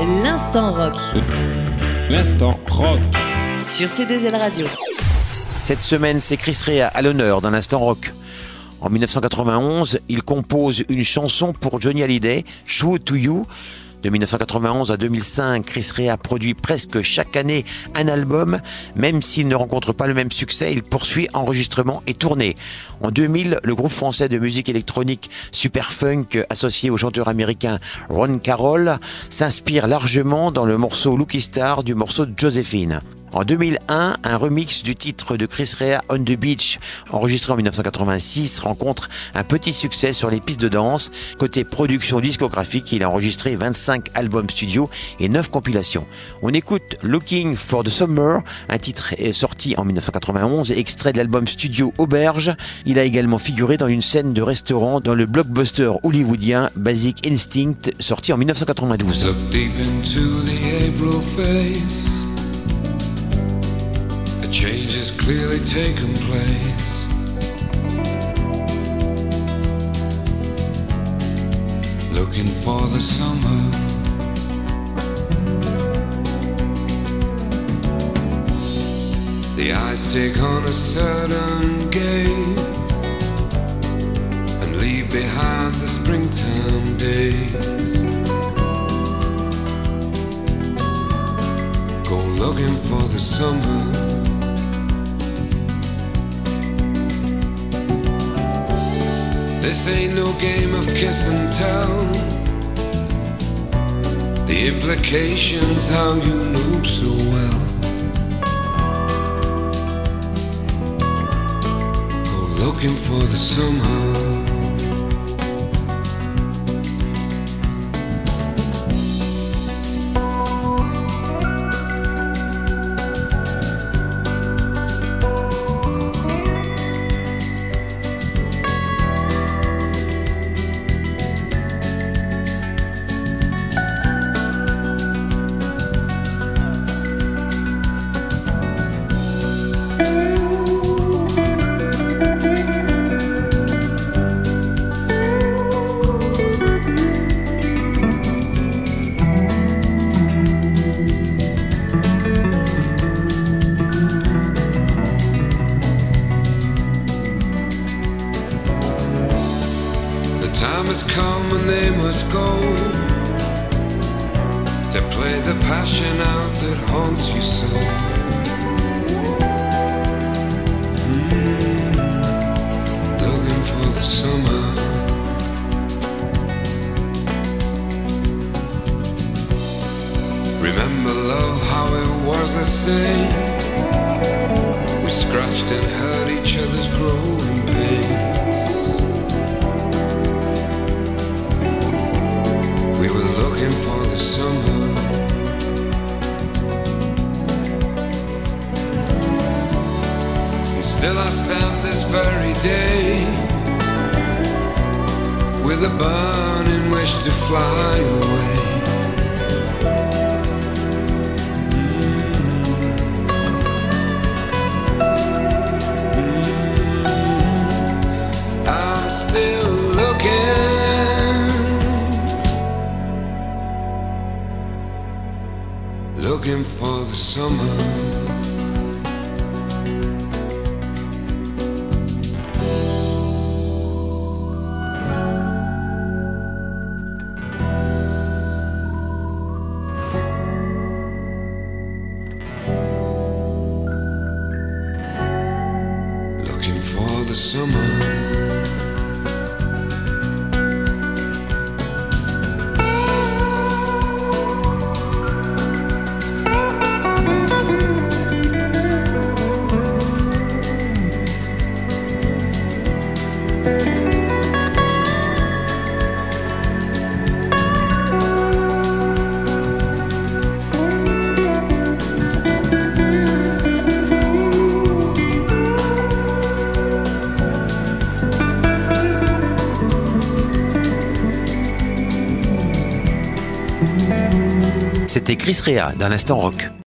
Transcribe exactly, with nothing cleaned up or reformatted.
L'instant rock. L'instant rock. Sur C deux L Radio. Cette semaine, c'est Chris Rea à l'honneur dans l'instant rock. En dix-neuf cent quatre-vingt-onze, il compose une chanson pour Johnny Hallyday, True to You. De dix-neuf cent quatre-vingt-onze à deux mille cinq, Chris Rea produit presque chaque année un album. Même s'il ne rencontre pas le même succès, il poursuit enregistrement et tournée. En deux mille, le groupe français de musique électronique Superfunk, associé au chanteur américain Ron Carroll, s'inspire largement dans le morceau Lucky Star du morceau de Joséphine. En deux mille un, un remix du titre de Chris Rea, On the Beach, enregistré en dix-neuf cent quatre-vingt-six, rencontre un petit succès sur les pistes de danse. Côté production discographique, il a enregistré vingt-cinq albums studio et neuf compilations. On écoute Looking for the Summer, un titre sorti en dix-neuf cent quatre-vingt-onze, extrait de l'album studio Auberge. Il a également figuré dans une scène de restaurant dans le blockbuster hollywoodien Basic Instinct, sorti en dix-neuf cent quatre-vingt-douze. Look deep into the April face. Change has clearly taken place. Looking for the summer. The eyes take on a certain gaze and leave behind the springtime days. Go looking for the summer. This ain't no game of kiss and tell. The implications how you knew so well. Go looking for the summer. Time has come and they must go to play the passion out that haunts you so. Mm, looking for the summer. Remember love, how it was the same. We scratched and hurt each other's growing pain. We were looking for the summer. And still I stand this very day with a burning wish to fly away. Mm-hmm. I'm still looking. Looking for the summer. Looking for the summer. C'était Chris Rea dans l'instant rock.